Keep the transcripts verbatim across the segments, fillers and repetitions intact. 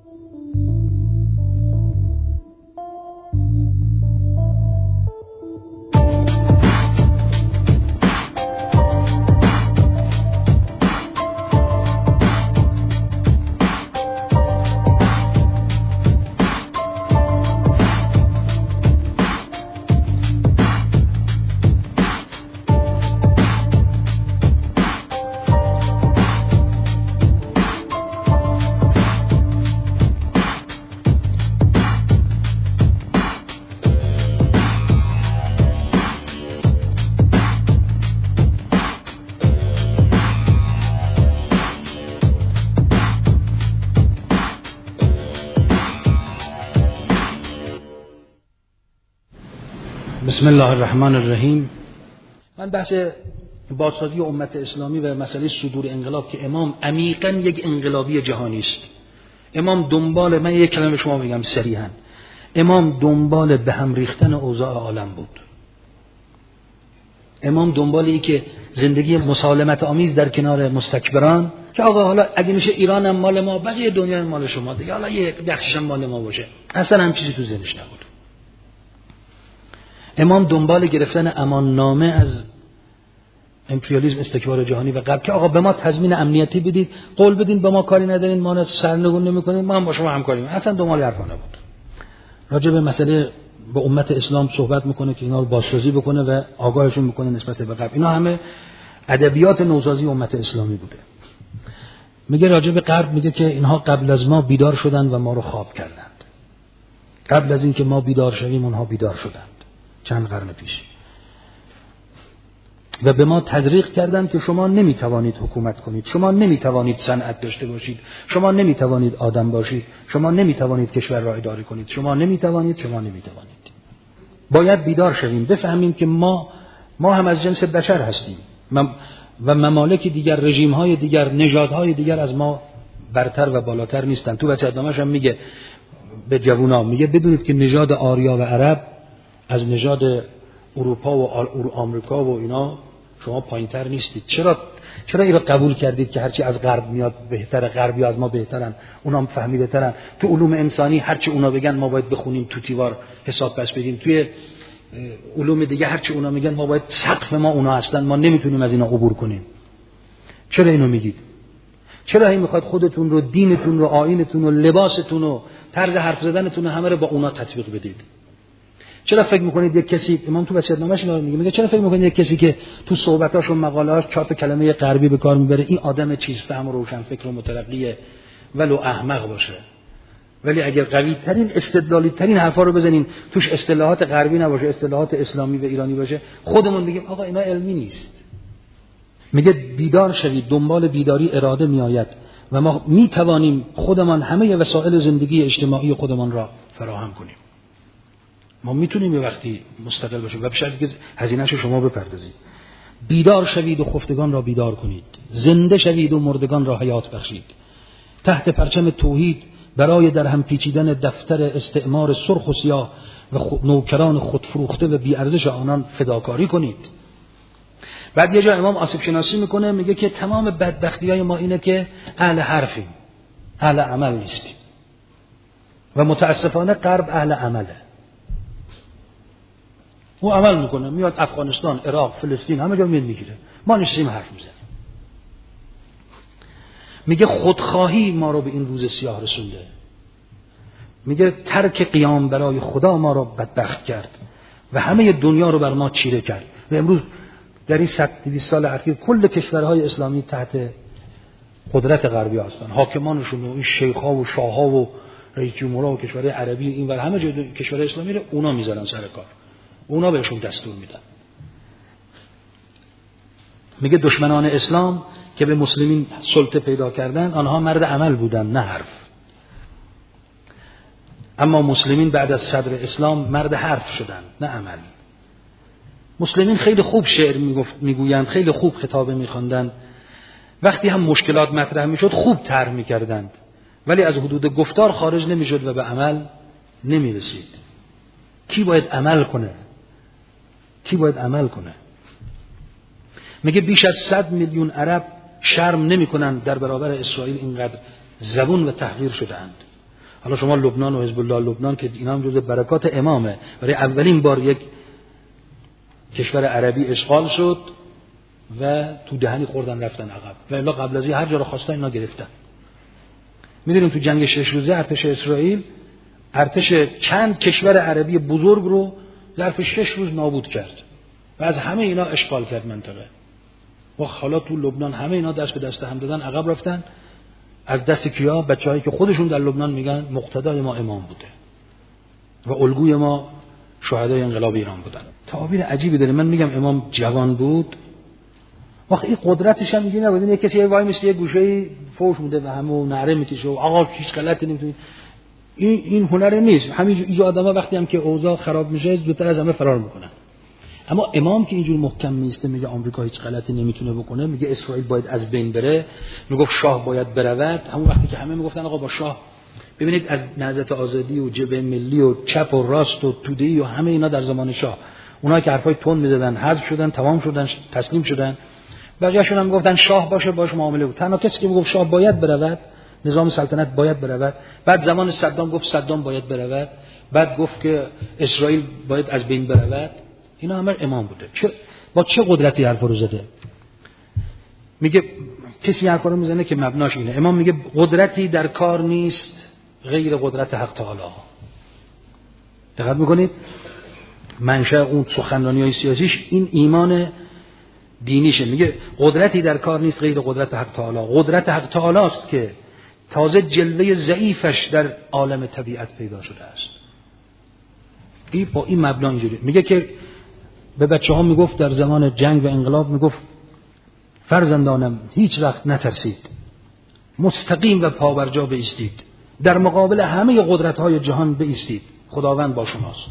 بسم الله الرحمن الرحیم. من بحث بازسازی امت اسلامی و مسئله صدور انقلاب که امام عمیقاً یک انقلابی جهانی است. امام دنبال، من یک کلمه به شما بگم صریحاً، امام دنبال به هم ریختن اوضاع عالم بود. امام دنبال این که زندگی مسالمت آمیز در کنار مستکبران، که آقا حالا اگه میشه ایران هم مال ما، بقیه دنیا هم مال شما دیگه، حالا یک بخشش هم مال ما باشه. اصلا هم چیزی تو ذهنش نبود. امام دنبال گرفتن امان نامه از امپریالیسم، استکبار جهانی و غرب، که آقا به ما تضمین امنیتی بدید، قول بدین به ما کاری ندارین، ما سرنگون نمی‌کنین، ما هم با شما همکاری می‌کنیم. اصلا دنبال حرفا نبود. راجع به مسئله به امت اسلام صحبت میکنه که اینا رو بازسازی بکنه و آگاهشون میکنه نسبت به غرب. اینا همه ادبیات نوسازی امت اسلامی بوده. میگه راجع به غرب، میگه که اینها قبل از ما بیدار شدند و ما رو خواب کردند. قبل از اینکه ما بیدار شویم اونها بیدار شدند چند قرن پیش، و به ما تدریق کردند که شما نمیتوانید حکومت کنید، شما نمیتوانید صنعت داشته باشید، شما نمیتوانید آدم باشید، شما نمیتوانید کشور را اداره کنید، شما نمیتوانید، شما نمیتوانید. باید بیدار شویم، بفهمیم که ما ما هم از جنس بشر هستیم و ممالک دیگر، رژیم‌های دیگر، نژادهای دیگر از ما برتر و بالاتر نیستن. تو وصیت‌نامه‌ش هم میگه به جوونا، میگه بدونید که نژاد آریا و عرب از نژاد اروپا و آمریکا و اینا شما پایین‌تر نیستید. چرا چرا این رو قبول کردید که هرچی از غرب میاد بهتره، غربی از ما بهترن، اونا هم فهمیده ترن؟ تو علوم انسانی هرچی اونا بگن ما باید بخونیم، تو دیوار حساب پس بدیم. توی علوم دیگه هرچی اونا میگن ما باید، سقف ما اونا هستن، ما نمیتونیم از اینا عبور کنیم. چرا اینو میگید؟ چرا این میخواد خودتون رو، دینتون رو، آیینتون رو، لباستون رو، طرز حرف زدنتون رو همه رو با اونا تطبیق بدید؟ چرا فکر میکنید یک کسی، امام تو وصیت‌نامه‌اش میگه میگه چرا فکر میکنید یک کسی که تو صحبتاش و مقاله‌اش چهار تا کلمه غربی به کار میبره این آدم چیز فهم و روشن فکر و مترقیه ولو احمق باشه، ولی اگر قوی ترین استدلالی ترین حرفا رو بزنین توش اصطلاحات غربی نباشه، اصطلاحات اسلامی و ایرانی باشه، خودمون بگیم آقا اینا علمی نیست. میگه بیدار شوید، دنبال بیداری اراده میآید و ما میتوانیم خودمان همه وسایل زندگی اجتماعی خودمان را فراهم کنیم. ما میتونیم یه وقتی مستقل باشیم و به شرطی که هزینه‌شو شما بپردازید. بیدار شوید و خفتگان را بیدار کنید، زنده شوید و مردگان را حیات بخشید. تحت پرچم توحید برای در هم پیچیدن دفتر استعمار سرخ و سیاه و نوکران خودفروخته و بی‌ارزش آنان فداکاری کنید. بعد یه جا امام آسیب شناسی میکنه، میگه که تمام بدبختی‌های ما اینه که اهل حرفیم، اهل عمل نیستیم و متاسفانه غرب اهل عمله. او عمل میکنه، میاد افغانستان، عراق، فلسطین، همه جا میاد میگیره، ما نشستیم حرف میزنیم. میگه خودخواهی ما رو به این روز سیاه رسونده. میگه ترک قیام برای خدا ما رو بدبخت کرد و همه دنیا رو بر ما چیره کرد. و امروز در این صد دویست سال اخیر کل کشورهای اسلامی تحت قدرت غربی هستن. حاکمانشون و این شیخ‌ها و شاه‌ها و رئیس جمهورها و کشورهای عربی این ور همه جای کشورهای اسلامی رو اونا میذارن سر کار، اونا بهشون دستور میدن. میگه دشمنان اسلام که به مسلمین سلطه پیدا کردن آنها مرد عمل بودن نه حرف، اما مسلمین بعد از صدر اسلام مرد حرف شدن نه عمل. مسلمین خیلی خوب شعر میگفت میگویند، خیلی خوب خطابه میخواندند، وقتی هم مشکلات مطرح میشد خوب طرح میکردند، ولی از حدود گفتار خارج نمیشد و به عمل نمیرسید. کی باید عمل کنه؟ کی باید عمل کنه؟ میگه بیش از صد میلیون عرب شرم نمیکنند در برابر اسرائیل اینقدر زبون و تحقیر شدند. حالا شما لبنان و حزب الله لبنان که اینا هم جزء برکات امامه، برای اولین بار یک کشور عربی اشغال شد و تو دهنی خوردن رفتن عقب، و الا قبل از این هر جا رو خواستن اینا گرفتن. میدونیم تو جنگ شش روزه ارتش اسرائیل ارتش چند کشور عربی بزرگ رو ظرف شش روز نابود کرد و از همه اینا اشغال کرد منطقه. و حالا تو لبنان همه اینا دست به دست هم دادن عقب رفتن. از دست کیا؟ بچه‌هایی که خودشون در لبنان میگن مقتدای ما امام بوده و الگوی ما شهدای انقلاب ایران بودن. تعابیر عجیبی داره. من میگم امام جوان بود، وقتی این قدرتش هم میگه نبود. یک کسی وای میشه یه گوشه فوش میده و همو نعره میکشه و آقا هیچ غلطی نمیتونی. این این هنر نیست. همین این آدما وقتی هم که اوضاع خراب میشه زودتر از همه فرار میکنن. اما امام که اینجور محکم میسته میگه آمریکا هیچ غلطی نمیتونه بکنه، میگه اسرائیل باید از بین بره، میگفت شاه باید برود. همون وقتی که همه میگفتن آقا با شاه، ببینید از نهضت آزادی و جبهه ملی و چپ و راست و توده‌ای و همه اینا در زمان شاه، اونایی که حرفای تند میزدن حذف شدن، تمام شدن، تسلیم شدن. بقیه‌شون هم میگفتن شاه باشه باش معامله بود. تنها کسی که میگفت شاه باید برود، نظام سلطنت باید برود. بعد زمان صدام گفت صدام باید برود. بعد گفت که اسرائیل باید از بین برود. اینا همه امام بوده. چه با چه قدرتی حرف رو زده؟ میگه کسی حرف رو میزنه که مبناش اینه. امام میگه قدرتی در کار نیست غیر قدرت حق تعالی. دقت میکنید؟ منشأ اون سخنرانی‌های سیاسیش این ایمان دینیشه. میگه قدرتی در کار نیست غیر قدرت حق تعالی. قدرت حق تعالی است که تازه جلوه ضعیفش در عالم طبیعت پیدا شده است. این با این مبنا اینجوری میگه که به بچه ها میگفت در زمان جنگ و انقلاب، میگفت فرزندانم هیچ وقت نترسید، مستقیم و پابرجا بایستید، در مقابل همه قدرت های جهان بایستید، خداوند با شماست.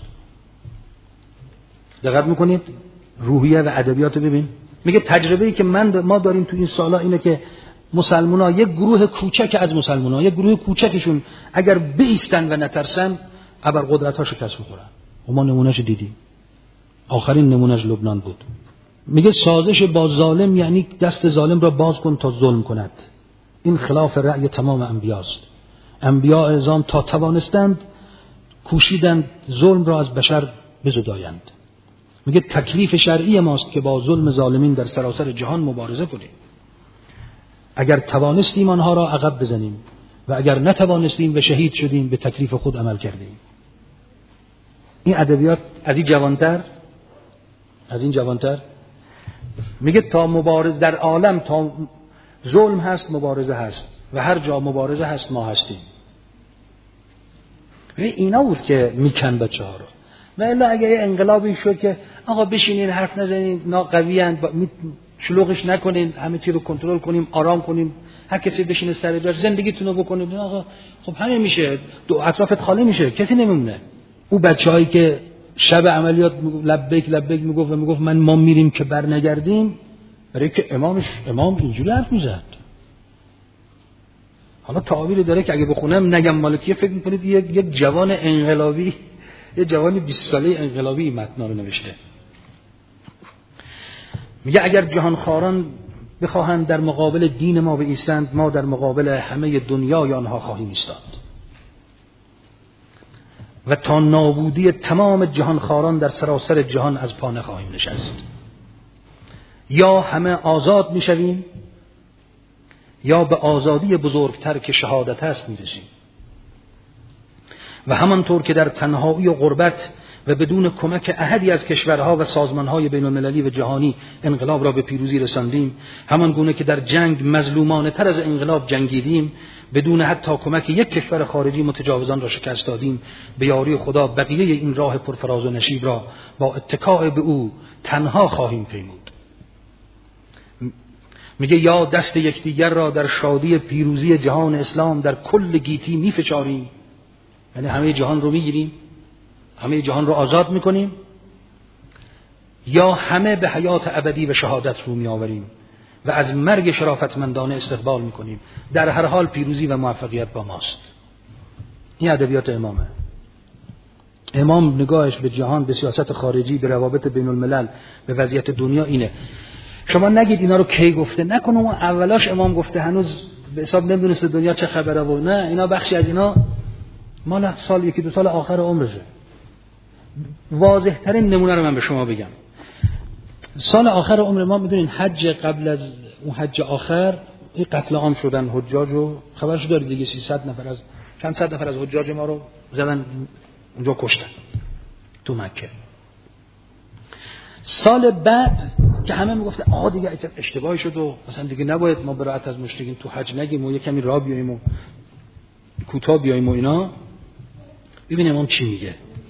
دقت میکنید؟ روحیه و ادبیات ببین. میگه تجربه‌ای که من ما داریم تو این سالا اینه که مسلمان‌ها یک گروه کوچک از مسلمان‌ها، یک گروه کوچکشون اگر بایستن و نترسن، ابرقدرت‌ها شکست می‌خورن. و ما نمونهش دیدیم. آخرین نمونهش لبنان بود. میگه سازش با ظالم یعنی دست ظالم را باز کن تا ظلم کند. این خلاف رأی تمام انبیاست. انبیاء اعظام تا توانستند کوشیدند ظلم را از بشر بزدایند. میگه تکلیف شرعی ماست که با ظلم ظالمین در سراسر جهان مبارزه کنیم. اگر توانستیم آنها را عقب بزنیم و اگر نتوانستیم و شهید شدیم به تکلیف خود عمل کردیم. این ادبیات از این جوانتر از این جوانتر میگه تا مبارز در عالم تا ظلم هست مبارزه هست و هر جا مبارزه هست ما هستیم. و اینا بود که میکن بچه ها رو. و الا اگه یه انقلابی شد که آقا بشینین حرف نزنین، ناقویان شلوغش نکنین، همه چی رو کنترل کنیم، آرام کنیم، هر کسی بشینه سر جاش، زندگیتون رو بکنید، آقا خب همه میشه، دو اطرافت خالی میشه، کسی نمیمونه. او بچه‌هایی که شب عملیات لبیک لبیک میگفت و میگفت من ما میریم که بر نگردیم، برای که امامش امام اینجوری حرف میزد. حالا تعابیری داره که اگه بخونم نگم مالکیه، فکر میکنید یک یک جوان انقلابی، یه جوانی بیست ساله انقلابی متن رو نوشته. میگه اگر جهانخواران بخواهند در مقابل دین ما بایستند، ما در مقابل همه دنیای آنها خواهیم ایستاد و تا نابودی تمام جهانخواران در سراسر جهان از پا نخواهیم نشست. یا همه آزاد میشویم یا به آزادی بزرگتر که شهادت است میرسیم. و همانطور که در تنهایی و غربت و بدون کمک احدی از کشورها و سازمانهای بین المللی و جهانی انقلاب را به پیروزی رساندیم، همان گونه که در جنگ مظلومانه تر از انقلاب جنگیدیم، بدون حتی کمک یک کشور خارجی متجاوزان را شکست دادیم. به یاری خدا بقیه این راه پرفراز و نشیب را با اتکاء به او تنها خواهیم پیمود. میگه یا دست یکدیگر را در شادی پیروزی جهان اسلام در کل گیتی میفشاریم، یعنی همه جهان رو میگیریم، همه جهان رو آزاد میکنیم، یا همه به حیات ابدی و شهادت رو میآوریم و از مرگ شرافتمندانه استقبال میکنیم. در هر حال پیروزی و موفقیت با ماست. این ادبیات امامه. امام نگاهش به جهان، به سیاست خارجی، به روابط بین الملل، به وضعیت دنیا اینه. شما نگید اینا رو کی گفته، نکنه اون اولاش امام گفته، هنوز به حساب نمیدونسته دنیا چه خبره و نه، اینا بخشی از اینا مال سال یکی دو سال آخر عمرشه. واضح ترین نمونه رو من به شما بگم. سال آخر عمر ما میدونین حج قبل از اون حج آخر این قتل عام شدن حجاج رو خبرش دارید دیگه، سیصد نفر از چند صد نفر از حجاج ما رو زدن اونجا کشتن تو مکه. سال بعد که همه میگفتن آها دیگه اشتباهی شد و مثلا دیگه نباید ما برائت از مشرکین تو حج نگیم و یه کمی راه بیاییم و کوتاه بیاییم و اینا، ببینیم امام چی میگه.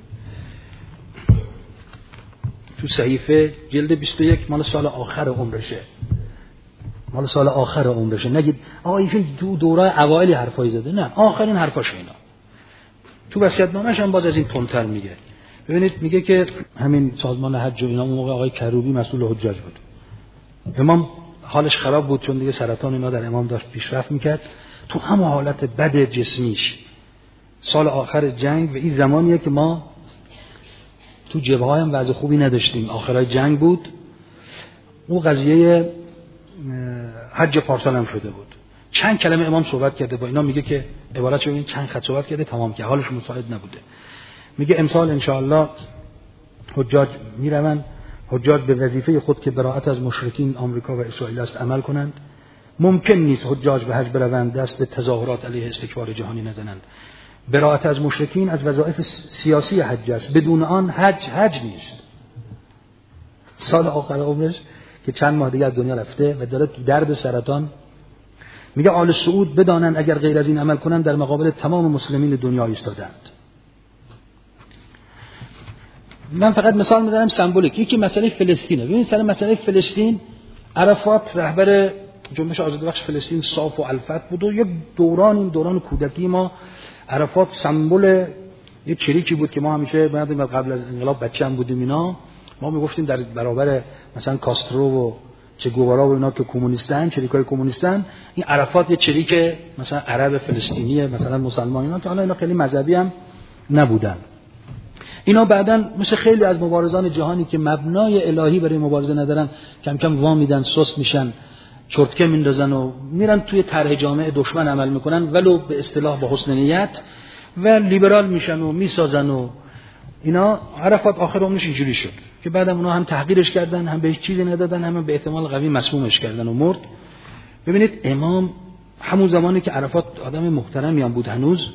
تو صحیفه جلد بیست و یک مال سال آخر عمرشه، مال سال آخر عمرشه. نگید آقا ایشون تو دوره اوایل حرفای زده، نه آخرین حرفاش اینا. تو وصیت‌نامه‌ش هم باز از این تندتر میگه. ببینید میگه که همین سازمان حج و اینا اون موقع آقای کروبی مسئول حجاج بود. امام حالش خراب بود چون دیگه سرطان اینا در امام داشت پیشرفت میکرد. تو همون حالت بد جسمیش سال آخر جنگ و این زمانیه که ما تو جبهه‌ها هم وضع خوبی نداشتیم، آخرای جنگ بود. اون قضیه حج پارسال هم شده بود. چند کلمه امام صحبت کرده با اینا، میگه که عبارتش ببینید چند خط صحبت کرده تمام که حالش مساعد نبوده. میگه امسال انشاءالله حجاج میروند، حجاج به وظیفه خود که براءت از مشرکین آمریکا و اسرائیل است عمل کنند. ممکن نیست حجاج به حج بروند دست به تظاهرات علیه استکبار جهانی نزنند. براءت از مشرکین از وظایف سیاسی حج است، بدون آن حج حج نیست. سال آخر عمرش که چند ماه دیگه از دنیا رفته و داره درد سرطان، میگه آل سعود بدانند اگر غیر از این عمل کنند در مقابل تمام مسلمین دنیا ایستادند. من فقط مثال میزنم سمبولیک. یکی مسئله فلسطینه. ببینید سر مسئله فلسطین عرفات رهبر جنبش آزادی بخش فلسطین صاف و الفت بود و یک دوران این دوران کودکی ما عرفات سمبل یه چریکی بود که ما همیشه بعد قبل از انقلاب بچه هم بودیم اینا، ما میگفتیم در برابر مثلا کاسترو و چه گوارا و اینا که کمونیستن، چریکای کمونیستن، این عرفات یه چریک مثلا عرب فلسطینیه، مثلا مسلمان اینا که حالا اینا خیلی مذهبی هم نبودن. اینا بعداً مثل خیلی از مبارزان جهانی که مبنای الهی برای مبارزه ندارن کم کم وا میدن، سست میشن، چرتکه میندازن و میرن توی طرح جامعه دشمن عمل میکنن ولو به اصطلاح با حسن نیت و لیبرال میشن و میسازن و اینا. عرفات آخر عمرش اینجوری شد که بعدم اونا هم تحقیرش کردن، هم بهش چیزی ندادن، هم به احتمال قوی مسمومش کردن و مرد. ببینید امام همون زمانی که عرفات آدم محترمی هم بود هنوز،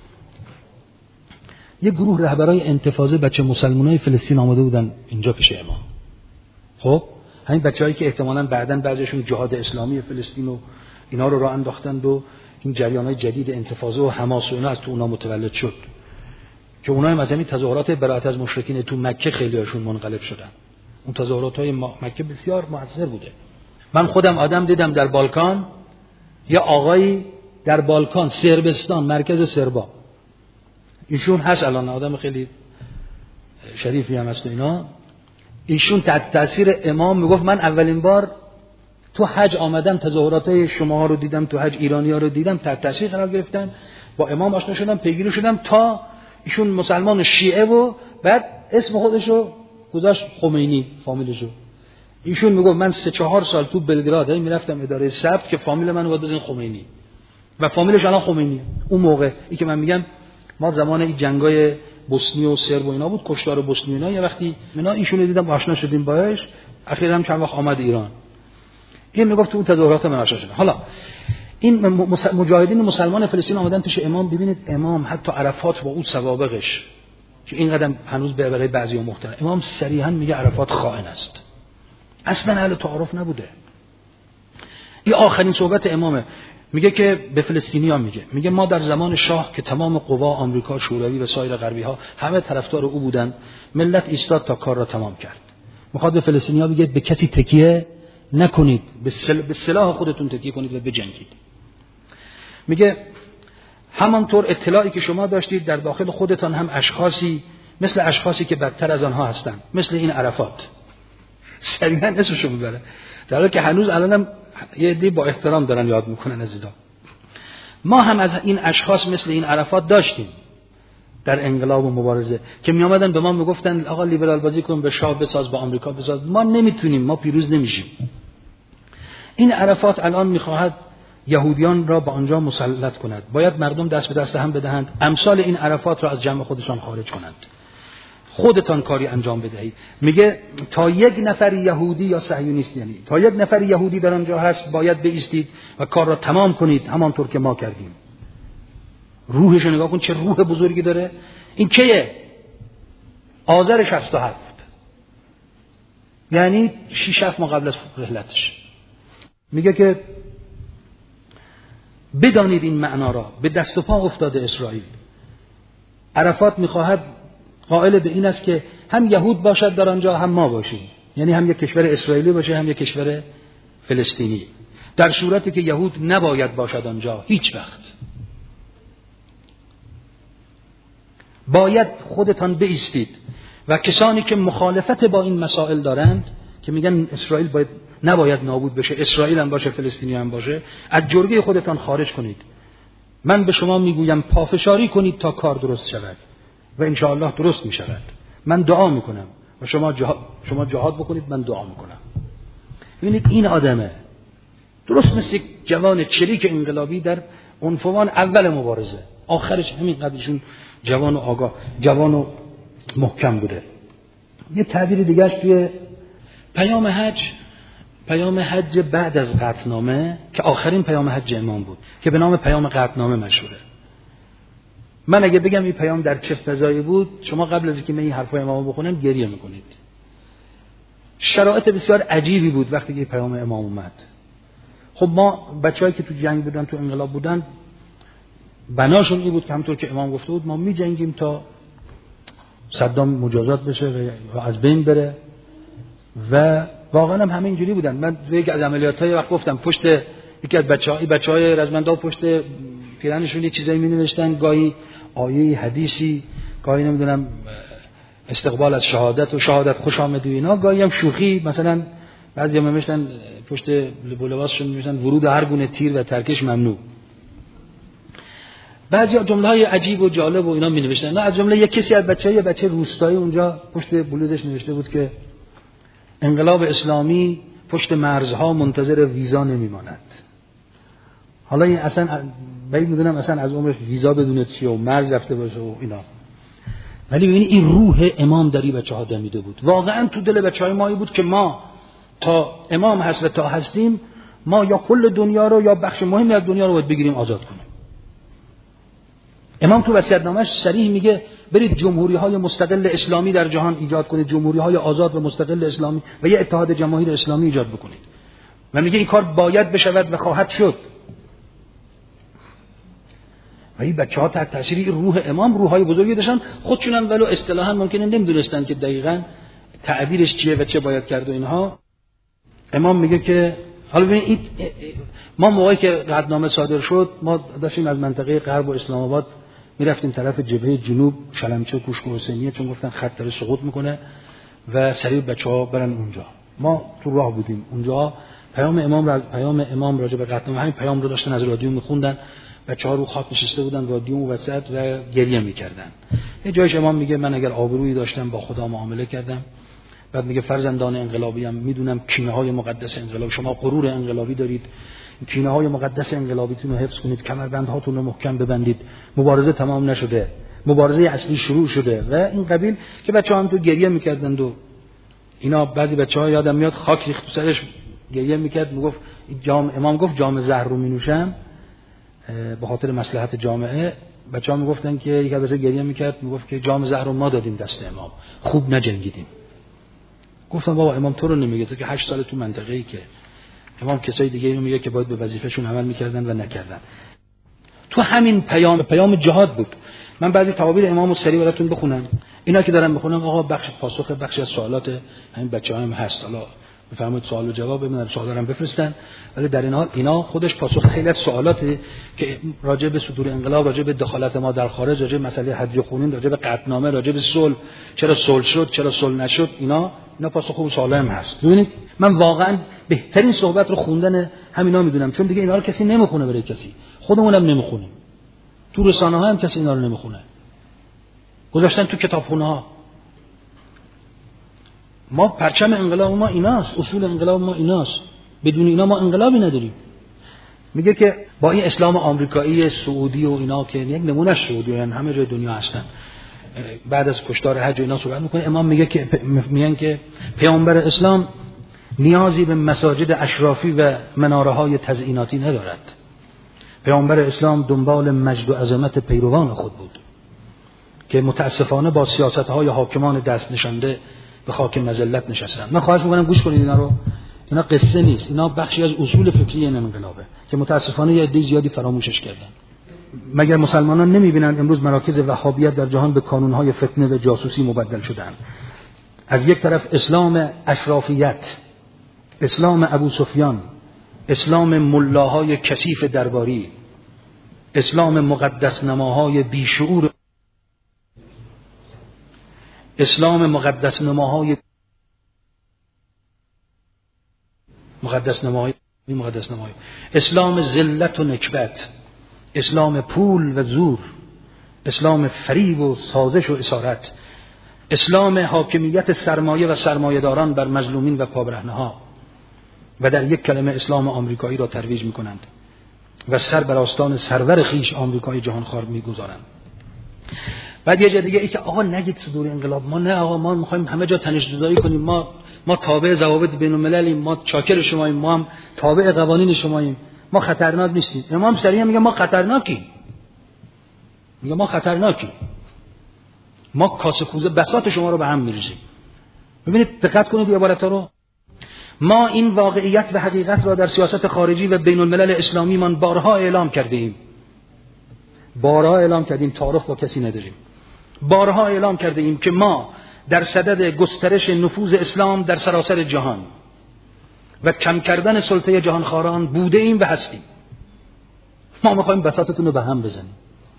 یه گروه رهبرای انتفاضه بچه مسلمانای فلسطین آمده بودن اینجا پیش امام. خب همین بچه‌هایی که احتمالاً بعداً بعضیشون جهاد اسلامی فلسطین و اینا رو راه انداختند و این جریان‌های جدید انتفاضه و حماس و اینا از تو اونا متولد شد که اونها هم از همین تظاهرات براءت از مشرکین تو مکه خیلی هاشون منقلب شدن. اون تظاهرات‌های مکه بسیار موثر بوده. من خودم آدم دیدم در بالکان، یا آقایی در بالکان سربستان مرکز سربا، ایشون هست الان آدم خیلی شریفی هم هست و اینا، ایشون تحت تاثیر امام میگفت من اولین بار تو حج آمدم، تظاهرات شماها رو دیدم، تو حج ایرانی‌ها رو دیدم، تحت تاثیر قرار گرفتم، با امام آشنا شدم، پیگیری شدم، تا ایشون مسلمان شیعه و بعد اسم خودشو گذاشت خمینی فامیلشو. ایشون میگفت من سه چهار سال تو بلگراد میرفتم اداره ثبت که فامیل منو بود بزنین خمینی و فامیلش الان خمینی. اون موقع ای که من میگم ما زمان این جنگای بوسنی و سرب و اینا بود، کشتار بوسنی اینا، یه وقتی اینا ایشون رو دیدم آشنا شدیم باهاش، اخیراً هم چند وقت آمد ایران. این میگفت تو اون تظاهرات من آشنا شدم. حالا این مجاهدین مسلمان فلسطین آمدن پیش امام. ببینید امام حتی عرفات با اون سوابقش که این قدم هنوز به برای بعضی‌ها محترم، امام صریحاً میگه عرفات خائن است، اصلا اهل تعارف نبوده. این آخرین صحبت امامه. میگه که به فلسطینیان میگه میگه ما در زمان شاه که تمام قوا آمریکا، شوروی و سایر غربی ها همه طرفدار او بودند، ملت ایستاد تا کار را تمام کرد. میخواد به فلسطینی‌ها بگه به کسی تکیه نکنید، به سل... به سلاح خودتون تکیه کنید و بجنگید. میگه همانطور اطلاعی که شما داشتید در داخل خودتان هم اشخاصی مثل اشخاصی که بدتر از آنها هستند، مثل این عرفات. صریحاً اسمشو میبره، در حالی که هنوز الانم یه عده با احترام دارن یاد میکنن از اینا. ما هم از این اشخاص مثل این عرفات داشتیم در انقلاب و مبارزه که می آمدن به ما میگفتن آقا لیبرال بازی کن، به شاه بساز، با آمریکا بساز، ما نمیتونیم، ما پیروز نمیشیم. این عرفات الان میخواهد یهودیان را به آنجا مسلط کند. باید مردم دست به دست هم بدهند، امثال این عرفات را از جمع خودشان خارج کنند. خودتان کاری انجام بدهید. میگه تا یک نفر یهودی یا صهیونیست، یعنی تا یک نفر یهودی در آنجا هست باید بایستید و کار را تمام کنید همانطور که ما کردیم. روحش نگاه کن چه روح بزرگی داره. این کیه؟ آذر شصت و هفت، یعنی شش هفت ماه قبل از رحلتش. میگه که بدانید این معنا را، به دست و پا افتاده اسرائیل. عرفات میخواهد قائل به این است که هم یهود باشد در آنجا هم ما باشیم، یعنی هم یک کشور اسرائیلی باشه هم یک کشور فلسطینی، در صورتی که یهود نباید باشد آنجا هیچ وقت. باید خودتان بایستید و کسانی که مخالفت با این مسائل دارند که میگن اسرائیل باید نباید نابود بشه، اسرائیل هم باشه فلسطینی هم باشه، از جرگه خودتان خارج کنید. من به شما میگویم پافشاری کنید تا کار درست شود و ان شاء الله درست میشود. من دعا میکنم و شما جهاد شما جهاد بکنید، من دعا میکنم. ببینید این آدمه درست مثل جوان چریک انقلابی در عنفوان اول مبارزه، آخرش همین قدرشون جوان و آگاه، جوان و محکم بوده. یه تعبیر دیگهش توی پیام حج، پیام حج بعد از قطعنامه که آخرین پیام حج امام بود که به نام پیام قطعنامه مشهوره. من اگه بگم این پیام در چه فضایی بود، شما قبل از اینکه من این حرفای امامو بخونم گریه میکنید. شرایط بسیار عجیبی بود وقتی که پیام امام اومد. خب ما بچه‌هایی که تو جنگ بودن، تو انقلاب بودن، بناشون این بود که همونطور که امام گفته بود ما می جنگیم تا صدام مجازات بشه و از بین بره و واقعا هم همه اینجوری بودن. من یک از عملیات‌های وقت گفتم پشت یکی از بچه‌ها، این بچه‌های رزمندا پشت پیرنشون یه چیزایی می‌نوشتن، گاهی آیه حدیثی، گاهی نمیدونم استقبال از شهادت و شهادت خوش آمد و اینا، گاهی هم شوخی، مثلا بعضیا می‌نوشتن پشت لباسشون می‌نوشتن ورود هر گونه تیر و ترکش ممنوع. بعضی جمله‌های عجیب و جالب و اینا می‌نوشتن. نه از جمله یک کسی از بچه‌ها، یه بچه روستایی اونجا پشت بلوزش نوشته بود که انقلاب اسلامی پشت مرزها منتظر ویزا نمی‌ماند. حالا این اصلا بعید می‌دونم اصلا از عمرش ویزا بدونه چیه و مرز رفته باشه و اینا. ولی ببینید این روح امام در این بچه‌ها دمیده بود. واقعا تو دل بچه‌های ما بود که ما تا امام هست و تا هستیم ما یا کل دنیا رو یا بخش مهمی از دنیا رو باید بگیریم آزاد کنیم. امام تو وصیت‌نامه‌اش صریح میگه برید جمهوری‌های مستقل اسلامی در جهان ایجاد کنید، جمهوری‌های آزاد و مستقل اسلامی و یه اتحاد جماهیر اسلامی ایجاد بکنید. و میگه این کار باید بشود و خواهد شد. و این بچه‌ها تحت تاثیر این روح امام، روح‌های بزرگی داشتن، خودشون هم ولو اصطلاحاً ممکنه نمی‌دونستن که دقیقاً تعبیرش چیه و چه باید کرد و اینها. امام میگه که حالا ببینید ما موقعی که قطعنامه صادر شد ما داشتیم از منطقه غرب و اسلام آباد میرفتیم طرف جبهه جنوب شلمچه و کوشک حسینیه، چون گفتن خط داره سقوط میکنه و سریع بچه‌ها برن اونجا. ما تو راه بودیم اونجا، پیام امام را پیام امام راجع به قطعنامه همین پیام رو داشتن از رادیو میخوندن، بچه‌ها رو خاک نشسته بودن رادیو وسط و گریه میکردن. یه جایش امام میگه من اگر آبرویی داشتم با خدا معامله کردم. بعد میگه فرزندان انقلابی هم میدونم کینه‌های مقدس انقلاب، شما غرور انقلابی دارید، کینه‌های مقدس انقلابیتون رو حفظ کنید، کمربندهاتون رو محکم ببندید، مبارزه تمام نشده، مبارزه اصلی شروع شده و این قبیل که بچه‌ها هم تو گریه میکردند و اینا. بعضی بچه‌ها یادم میاد خاک ریخت تو سرش گریه میکرد، میگفت جام امام گفت جام زهر رو مینوشم به خاطر مصلحت جامعه. بچه‌ها میگفتن که یک بچه گریه میکرد میگفت که جام زهر رو ما دادیم دست امام، خوب نجنگیدیم. گفتم بابا امام تو رو نمیگه، تو که هشت سال تو منطقه‌ای که امام کسای دیگه اینو میگه که باید به وظیفه‌شون عمل میکردن و نکردن. تو همین پیام پیام جهاد بود. من بعضی تعابیر امامو سریع براتون بخونم. اینا که دارم بخونم آقا بخش پاسخ بخشی از سوالات همین بچه‌ها هم هست. حالا بفرمایید سوال و جواب ببینم، سوالا رو بفرستن. ولی در این حال اینا خودش پاسخ خیلی از سوالاتی که راجع به صدور انقلاب، راجع به دخالت ما در خارج، راجع به مسئله حج خونین، راجع به قطعنامه، راجع به صلح، چرا صلح شد، چرا صلح نشد، اینا اینا پاسخ خوب سوالا هم هست. ببینید من واقعا بهترین صحبت رو خوندن همینا میدونم، چون دیگه اینا رو کسی نمیخونه، برای کسی خودمونم نمیخونیم، تو رسانه‌ها هم کسی اینا رو نمیخونه، گذاشتن تو کتابخونه‌ها. ما پرچم انقلاب ما ایناست، اصول انقلاب ما ایناست، بدون اینا ما انقلابی نداریم. میگه که با این اسلام آمریکایی سعودی و اینا که یک نمونه سعودی یعنی همه جای دنیا هستن، بعد از کشتار حج و اینا صحبت میکنه، امام میگه که میگن که پیامبر اسلام نیازی به مساجد اشرافی و مناره‌های تزئیناتی ندارد. پیامبر اسلام دنبال مجد و عظمت پیروان خود بود که متاسفانه با سیاست‌های حاکمان دست نشانده به خاک مذلت نشستند. من خواهش می‌کنم گوش کنید اینا رو. اینا قصه نیست، اینا بخشی از اصول فکری این انقلابه که متاسفانه یه عده زیادی فراموشش کردن. مگر مسلمانان نمی‌بینند امروز مراکز وهابیت در جهان به کانون‌های فتنه و جاسوسی مبدل شدند؟ از یک طرف اسلام اشرافیت، اسلام ابو سفیان، اسلام ملاهای کثیف درباری، اسلام مقدس نماهای بیشعور، اسلام مقدس نماهای مقدس نماهای مقدس نماهای اسلام ذلت و نکبت، اسلام پول و زور، اسلام فریب و سازش و اسارت، اسلام حاکمیت سرمایه و سرمایه‌داران بر مظلومین و پابرهنه‌ها، و در یک کلمه اسلام آمریکایی را ترویج می‌کنند و سر بر آستان سرور خیش آمریکای جهانخوار می‌گذارند. بعد یه جا دیگه ای که آقا نگید صدور انقلاب، ما نه آقا، ما می‌خوایم همه جا تنش زدایی کنیم، ما ما تابع ضوابط بین‌المللیم، ما چاکر شماییم، ما هم تابع قوانین شماییم، ما خطرناک نیستیم. امام صریحا میگه ما خطرناکیم، میگه ما خطرناکیم، ما کاسه کوزه بساط شما رو به هم می‌ریزیم. ببینید دقت کنید این عبارت‌ها رو. ما این واقعیت و حقیقت را در سیاست خارجی و بین الملل اسلامی من بارها اعلام کرده ایم. بارها اعلام کردیم، تعارف با کسی نداریم. بارها اعلام کرده ایم که ما در صدد گسترش نفوذ اسلام در سراسر جهان و کم کردن سلطه جهانخواران بوده ایم و هستیم. ما میخوایم بساطتون رو به هم بزنیم.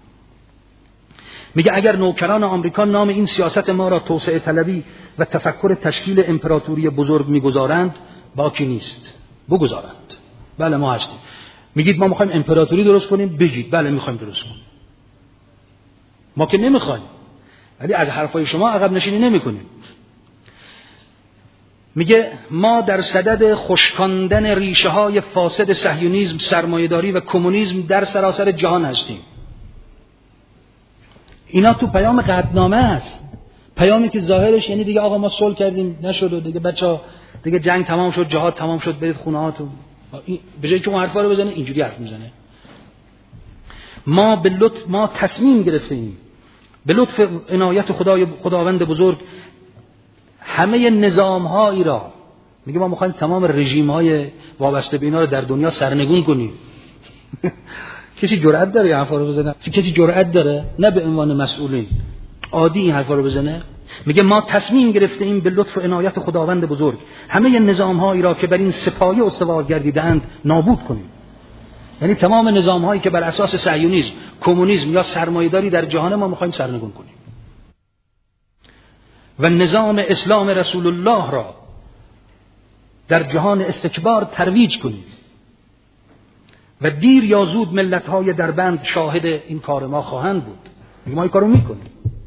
میگه اگر نوکران آمریکا نام این سیاست ما را توسعه طلبی و تفکر تشکیل امپراتوری بزرگ میگذارند، باکی نیست، بگذارند. بله ما هستیم. میگید ما میخوایم امپراتوری درست کنیم، بگید بله میخوایم درست کنیم. ما که نمیخوایم، ولی از حرفای شما عقب نشینی نمیکنیم. میگه ما در صدد خشکاندن ریشه های فاسد صهیونیسم، سرمایه‌داری و کمونیسم در سراسر جهان هستیم. اینا تو پیام قطعنامه است، پیامی که ظاهرش یعنی دیگه آقا ما صلح کردیم نشد و دیگه بچا دیگه جنگ تمام شد، جهاد تمام شد، برید خونه هاتون. به جای که اون حرفا رو بزنه اینجوری حرف میزنه. ما به لطف ما تصمیم گرفتیم به لطف عنایت خدای خداوند بزرگ همه نظام‌هایی را، میگه ما می‌خوایم تمام رژیم‌های وابسته به اینا رو در دنیا سرنگون کنیم. کسی جرأت داره این حرفا رو بزنه؟ کسی جرأت داره نه به عنوان مسئولین عادی این حرفا رو بزنه؟ میگه ما تصمیم گرفته ایم به لطف و عنایت خداوند بزرگ همه نظام‌هایی را که بر این سپایه استوار گردیدند نابود کنیم. یعنی تمام نظام‌هایی که بر اساس صهیونیسم، کمونیسم یا سرمایه‌داری در جهان ما می‌خوایم سرنگون کنیم و نظام اسلام رسول الله را در جهان استکبار ترویج کنیم و دیر یا زود ملت‌های دربند شاهد این کار ما خواهند بود. ما این کارو می‌کنیم.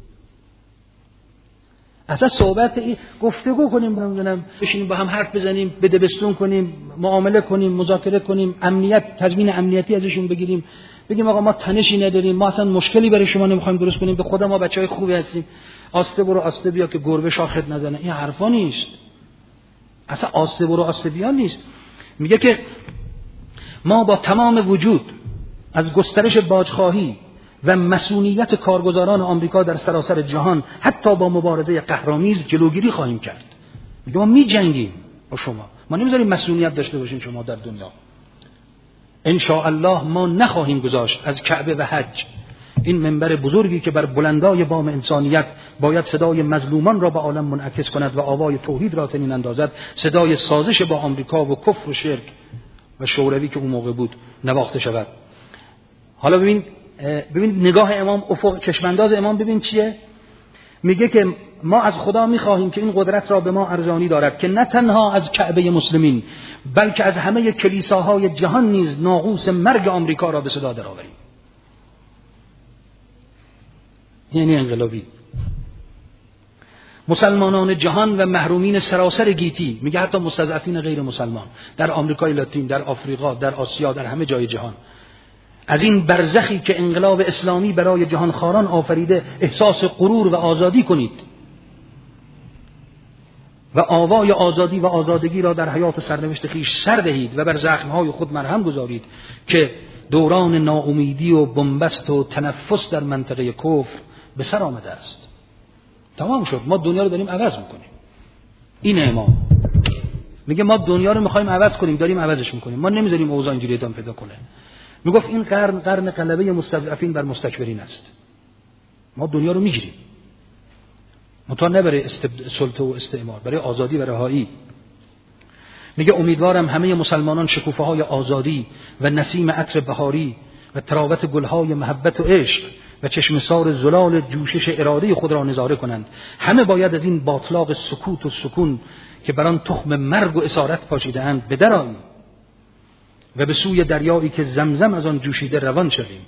اصلا صحبت این گفتگو کنیم، نمیدونم بشینیم با هم حرف بزنیم، بدبستون کنیم، معامله کنیم، مذاکره کنیم، امنیت تضمین امنیتی ازشون بگیریم، بگیم آقا ما تنشی نداریم، ما اصلا مشکلی برای شما نمیخوایم درست کنیم، به خدا ما بچهای خوبی هستیم، آسته برو آسته بیا که گربه شاخت نزنه. این حرفا نیست. اصلا آسته برو آسته بیا نیست. میگه که ما با تمام وجود از گسترش باجخواهی و مسئولیت کارگزاران آمریکا در سراسر جهان حتی با مبارزه قهرآمیز جلوگیری خواهیم کرد. میگه ما میجنگیم با شما، ما نمیذاریم مسئولیت داشته باشین شما در دنیا. ان شاء الله ما نخواهیم گذاشت از کعبه و حج، این منبر بزرگی که بر بلندای بام انسانیت باید صدای مظلومان را به عالم منعکس کند و آوای توحید را تنین اندازد، صدای سازش با آمریکا و کفر و شرک و شوروی که اون موقع بود نواخته شود. حالا ببین ببین نگاه امام، افق چشمانداز امام ببین چیه؟ میگه که ما از خدا میخواهیم که این قدرت را به ما ارزانی دارد که نه تنها از کعبه مسلمین بلکه از همه کلیساهای جهان نیز ناقوس مرگ آمریکا را به صدا درآوریم. یعنی انقلابی. مسلمانان جهان و محرومین سراسر گیتی، میگه حتی مستضعفین غیر مسلمان در آمریکای لاتین، در آفریقا، در آسیا، در همه جای جهان، از این برزخی که انقلاب اسلامی برای جهانخواران آفریده احساس غرور و آزادی کنید و آوای آزادی و آزادگی را در حیات و سرنوشت خویش سر دهید و بر زخمهای خود مرهم گذارید که دوران ناامیدی و بنبست و تنفس در منطقه کفر به سر آمده است. تمام شد. ما دنیا رو داریم عوض میکنیم. این امام میگه ما دنیا رو میخوایم عوض کنیم، داریم عوضش میکنیم. ما نمیذاریم اوضاع اینجوری ادامه پیدا کنه. میگفت این قرن قرن غلبه مستضعفین بر مستکبرین است. ما دنیا رو میگیریم. متأ نه برای استبد... سلطه و استعمار، برای آزادی و رهایی. میگه امیدوارم همه مسلمانان شکوفه های آزادی و نسیم عطر بهاری و تراوت گلهای محبت و عشق و چشمسار زلال جوشش اراده خود را نظاره کنند. همه باید از این باطلاق سکوت و سکون که بر آن تخم مرگ و اسارت پاشیده اند بدرآییم و به سوی دریایی که زمزم از آن جوشیده روان شویم.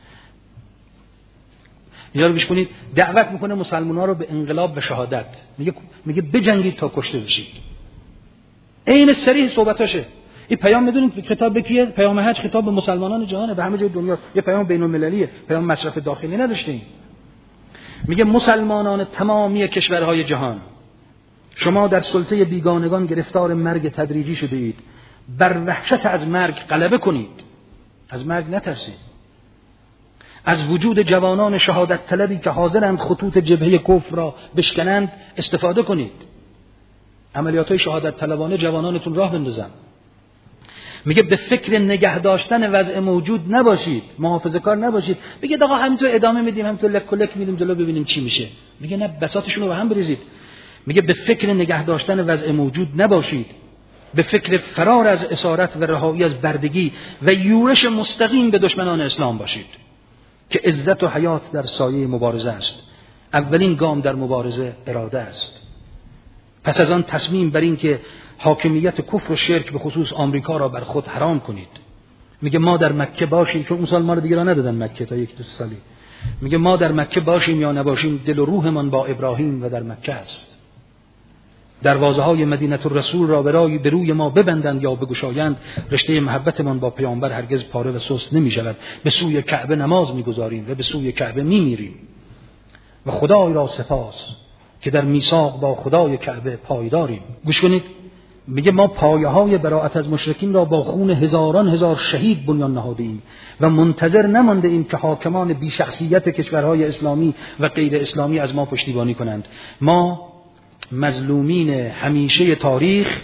اینجا رو گوش کنید. دعوت میکنه مسلمان‌ها رو به انقلاب و شهادت. میگه میگه بجنگید تا کشته بشید. عین صریح صحبتاشه. این پیام میدونید کتاب کیه؟ پیام حج خطاب به مسلمانان جهانه، به همه جای دنیا. یه پیام بین‌المللیه، پیام مصرف داخلی نداشتیم. میگه مسلمانان تمامی کشورهای جهان، شما در سلطه بیگانگان گرفتار مرگ تدریجی شده اید. بر وحشت از مرگ غلبه کنید. از مرگ نترسید. از وجود جوانان شهادت طلبی که حاضرند خطوط جبهه کفر را بشکنند استفاده کنید. عملیات‌های شهادت طلبانه جوانانتون راه بندازن. میگه به فکر نگه داشتن وضع موجود نباشید، محافظه‌کار نباشید. میگه آقا همینطور ادامه میدیم، همینطور لک و لک میدیم جلو ببینیم چی میشه. میگه نه، بساطشون رو به هم بریزید. میگه به فکر نگه داشتن وضع موجود نباشید، به فکر فرار از اسارت و رهایی از بردگی و یورش مستقیم به دشمنان اسلام باشید که عزت و حیات در سایه مبارزه است. اولین گام در مبارزه اراده است. پس از آن تصمیم بر این که حاکمیت کفر و شرک به خصوص آمریکا را بر خود حرام کنید. میگه ما در مکه باشیم، چون مسلمان دیگه را ندادن مکه تا یک دو سالی. میگه ما در مکه باشیم یا نباشیم، دل و روحمان با ابراهیم و در مکه است. دروازه های مدینه الرسول را برای به روی ما ببندند یا بگشایند، رشته محبتمان با پیامبر هرگز پاره و سست نمی شود. به سوی کعبه نماز میگذاریم و به سوی کعبه میمیریم و خدای را سپاس که در میثاق با خدای کعبه پایداریم. گوش کنید. میگه ما پایه های براءت از مشرکین را با خون هزاران هزار شهید بنیان نهادیم و منتظر نمانده ایم که حاکمان بی شخصیت کشورهای اسلامی و غیر اسلامی از ما پشتیبانی کنند. ما مظلومین همیشه تاریخ،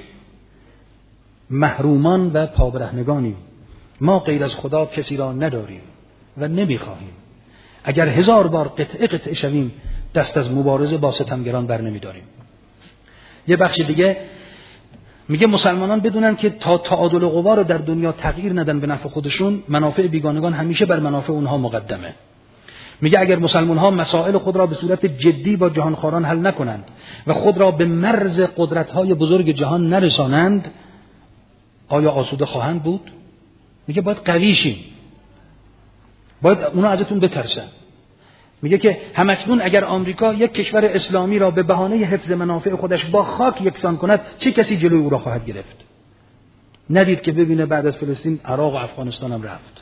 محرومان و پابرهنگانیم. ما غیر از خدا کسی را نداریم و نمیخواهیم. اگر هزار بار قطعه قطعه شویم دست از مبارزه با ستمگران بر نمیداریم. یه بخش دیگه میگه مسلمانان بدونن که تا تعادل قوا رو در دنیا تغییر ندن به نفع خودشون، منافع بیگانگان همیشه بر منافع اونها مقدمه. میگه اگر مسلمان ها مسائل خود را به صورت جدی با جهانخواران حل نکنند و خود را به مرز قدرت‌های بزرگ جهان نرسانند، آیا آسوده خواهند بود؟ میگه باید قوی شیم، باید اونا ازتون بترسن. میگه که همکنون اگر آمریکا یک کشور اسلامی را به بهانه حفظ منافع خودش با خاک یکسان کند، چه کسی جلوی او را خواهد گرفت؟ ندید که ببینه بعد از فلسطین عراق و افغانستان هم رفت.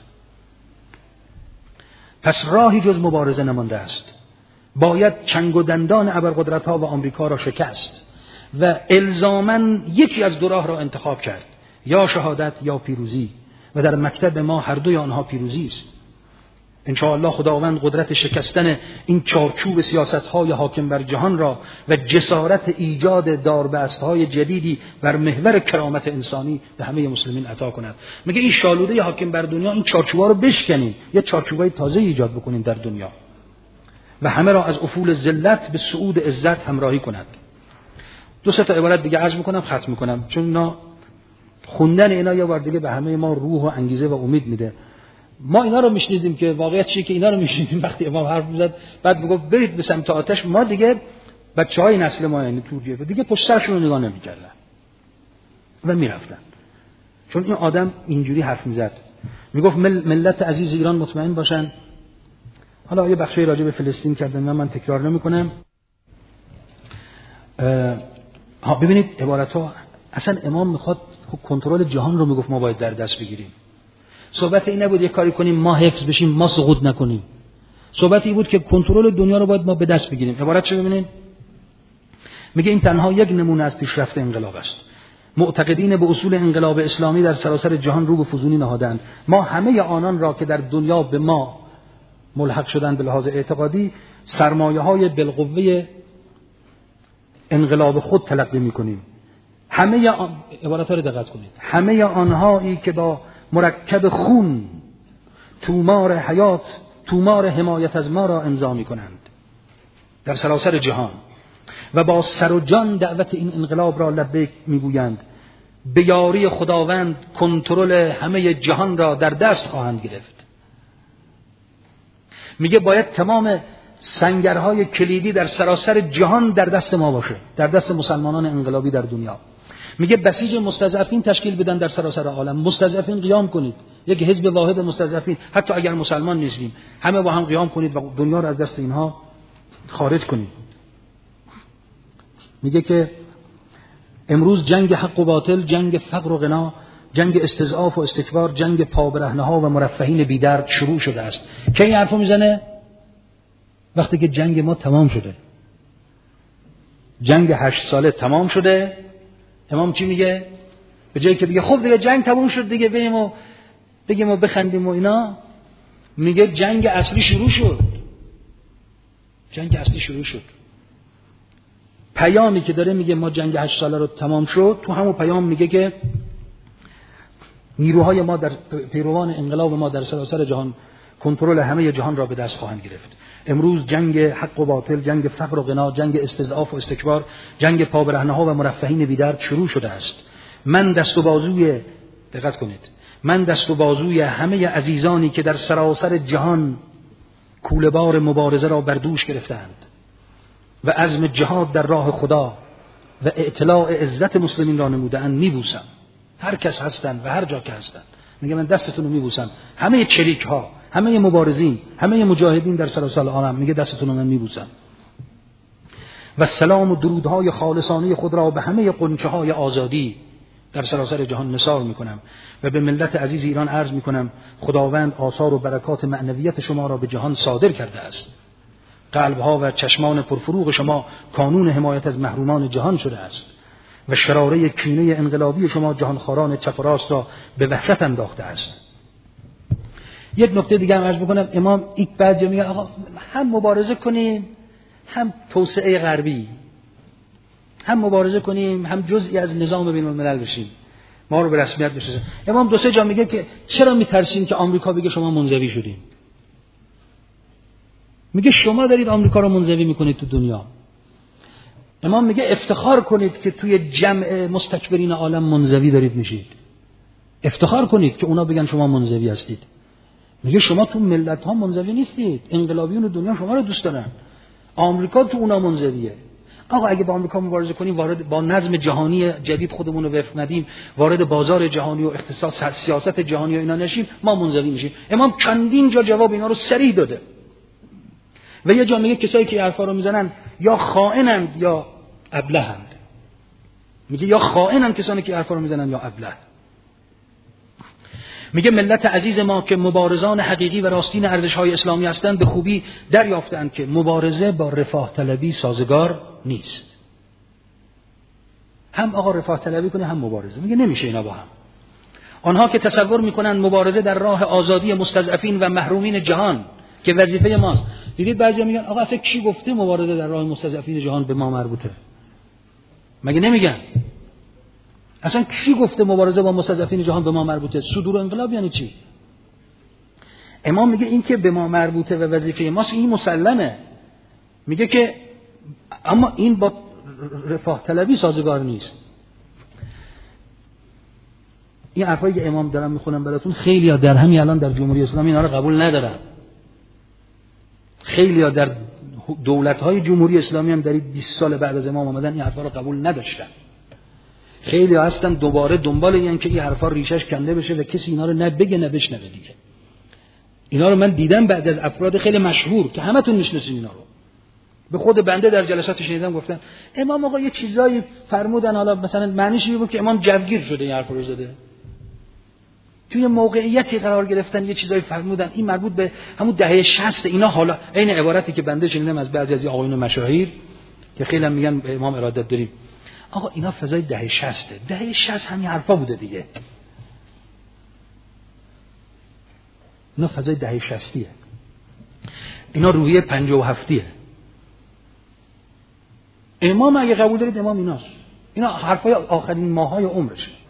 پس راهی جز مبارزه نمانده است. باید چنگ و دندان ابرقدرت‌ها و آمریکا را شکست و الزاماً یکی از دو راه را انتخاب کرد، یا شهادت یا پیروزی، و در مکتب ما هر دوی آنها پیروزی است. انشاءالله خداوند قدرت شکستن این چارچوب سیاست‌های حاکم بر جهان را و جسارت ایجاد داربست‌های جدیدی بر محور کرامت انسانی به همه مسلمین عطا کند. میگه این شالوده حاکم بر دنیا، این چارچوب‌ها رو بشکنیم، یه چارچوبای تازه ایجاد بکنیم در دنیا و همه را از افول ذلت به صعود عزت همراهی کند. دو سه تا عبارت دیگه عرض می‌کنم ختم می‌کنم، چون اینا خوندن اینا یه بار دیگه به همه ما روح و انگیزه و امید میده. ما اینا رو میشنیدیم که واقعیت چیه که اینا رو میشنیدیم وقتی امام حرف میزد بعد میگفت برید به سمت آتش، ما دیگه بچهای نسل ما یعنی توجیه دیگه پشت سرشون رو نگاه نمیکردن و میرفتن، چون این آدم اینجوری حرف میزد. میگفت مل ملت عزیز ایران مطمئن باشن. حالا یه بخشی راجع به فلسطین کردن، من تکرار نمیکنم. ها ببینید عبارت ها، اصلا امام میخواد کنترل جهان رو میگفت ما باید در دست بگیریم. صحبت این نبود یک کاری کنیم ما حفظ بشیم ما سقوط نکنیم. صحبت این بود که کنترل دنیا رو باید ما به دست بگیریم. عبارت چه ببینید؟ میگه این تنها یک نمونه از پیشرفت انقلاب است. معتقدین به اصول انقلاب اسلامی در سراسر جهان رو به فزونی نهادند. ما همه آنان را که در دنیا به ما ملحق شدند به لحاظ اعتقادی سرمایه‌های بالقوه انقلاب خود تلقی می‌کنیم. همه آن... عبارت‌ها رو دقت کنید. همه آنهایی که با مرکب خون تومار حیات تومار حمایت از ما را امضا می‌کنند در سراسر جهان و با سر و جان دعوت این انقلاب را لبیک میگویند، به یاری خداوند کنترل همه جهان را در دست خواهند گرفت. میگه باید تمام سنگرهای کلیدی در سراسر جهان در دست ما باشه، در دست مسلمانان انقلابی در دنیا. میگه بسیج مستضعفین تشکیل بدن در سراسر عالم. مستضعفین قیام کنید، یک حزب واحد مستضعفین، حتی اگر مسلمان نیستیم همه با هم قیام کنید و دنیا را از دست اینها خارج کنید. میگه که امروز جنگ حق و باطل، جنگ فقر و غنا، جنگ استضعاف و استکبار، جنگ پابرهنه‌ها و مرفهین بی‌درد شروع شده است. کی این حرفو میزنه؟ وقتی که جنگ ما تمام شده. جنگ هشت ساله تمام شده. امام چی میگه؟ به جایی که بگه خب دیگه جنگ تمام شد دیگه بریم و بگیم و بخندیم و اینا، میگه جنگ اصلی شروع شد. جنگ اصلی شروع شد. پیامی که داره میگه ما جنگ هشت ساله رو تمام شد، تو همون پیام میگه که نیروهای ما در پیروان انقلاب ما در سراسر جهان کنترل همه جهان را به دست خواهند گرفت. امروز جنگ حق و باطل، جنگ فقر و غنا، جنگ استضعاف و استکبار، جنگ پابرهنه‌ها و مرفهین بی‌درد شروع شده است. من دست و بازوی دقت کنید من دست و بازوی همه عزیزانی که در سراسر جهان کوله‌بار مبارزه را بر دوش گرفتند و عزم جهاد در راه خدا و اطلاع عزت مسلمین را نموده‌اند میبوسم. هر کس هستند و هر جا که هستند میگه من دستتون رو میبوسم. همه چریک ها، همه مبارزین، همه مجاهدین در سراسر عالم میگه دستتون رو من میبوسم. و سلام و درودهای خالصانه خود را به همه غنچه های آزادی در سراسر جهان نثار میکنم و به ملت عزیز ایران عرض میکنم خداوند آثار و برکات معنویت شما را به جهان صادر کرده است. قلبها و چشمان پرفروغ شما کانون حمایت از محرومان جهان شده است و شراره کینه انقلابی شما جهانخواران چپ و راست را به وحشت انداخته است. یک نکته دیگه هم عرض بکنم. امام این بعضی میگه آقا هم مبارزه کنیم هم توسعه غربی، هم مبارزه کنیم هم جزئی از نظام بین الملل بشیم، ما رو به رسمیت بشناسه. امام دو سه جا میگه که چرا میترسین که آمریکا بگه شما منزوی شدین؟ میگه شما دارید آمریکا رو منزوی میکنید تو دنیا. امام میگه افتخار کنید که توی جمع مستکبرین عالم منزوی دارید میشید. افتخار کنید که اونا بگن شما منزوی هستید. میگه شما تو ملت ها منزوی نیستید. انقلابیون دنیا شما رو دوست دارن. آمریکا تو اونا منزویه. آقا اگه با آمریکا مبارزه کنیم، وارد با نظم جهانی جدید خودمون رو وفق ندیم، وارد بازار جهانی و اختصاص سیاست جهانی و اینا نشیم، ما منزوی میشیم. امام چندین جا جواب اینا رو صریح داده. و یه جا میگه کسایی که حرفا رو میزنن یا خائنند یا ابلهند. میگه یا خائنند کسانی که حرفا رو میزنن یا ابله. میگه ملت عزیز ما که مبارزان حقیقی و راستین ارزش‌های اسلامی هستند به خوبی دریافتند که مبارزه با رفاه طلبی سازگار نیست. هم آقا رفاه طلبی کنه هم مبارزه، میگه نمیشه اینا با هم. آنها که تصور میکنن مبارزه در راه آزادی مستضعفین و محرومین جهان که وظیفه ماست. دیدید بعضیا میگن آقا اصلا کی گفته مبارزه در راه مستضعفین جهان به ما مربوطه؟ مگه نمیگن؟ اصلا کی گفته مبارزه با مستضعفین جهان به ما مربوطه؟ صدور انقلاب یعنی چی؟ امام میگه این که به ما مربوطه و وظیفه ماست این مسلمه. میگه که اما این با رفاه طلبی سازگار نیست. این حرفایی که امام دارم میخونم براتون خیلی‌ها در همین الان در جمهوری اسلامی اینا رو قبول ندارن. خیلی‌ها در دولت‌های جمهوری اسلامی هم در بیست سال بعد از امام اومدن این حرفا رو قبول نداشتن. خیلی هستن دوباره دنبال این که این حرفا ریشش کنده بشه و کسی اینا رو نه بگه نه بشنوه دیگه. اینا رو من دیدم بعد از افراد خیلی مشهور که همتون میشناسین اینا رو. به خود بنده در جلسات شنیدم گفتن امام آقا یه چیزایی فرمودن، حالا مثلا معنیش این بود که امام جوگیر شده این حرف رو زده. توی موقعیتی قرار گرفتن یه چیزایی فرمودن، این مربوط به همون دهه شصت اینا. حالا عین عبارتی که بنده شنیدم از بعضی از آقایون مشاهیر که خیلی هم میگن به امام ارادت داریم، آقا اینا فضای دهه شصت، دهه شصت همین حرفا بوده دیگه، اینا فضای دهه شصتیه، اینا روحیه پنجاه و هفتیه. امام اگه قبول دارید امام ایناست، اینا حرفای آخرین ماهای عمرشه.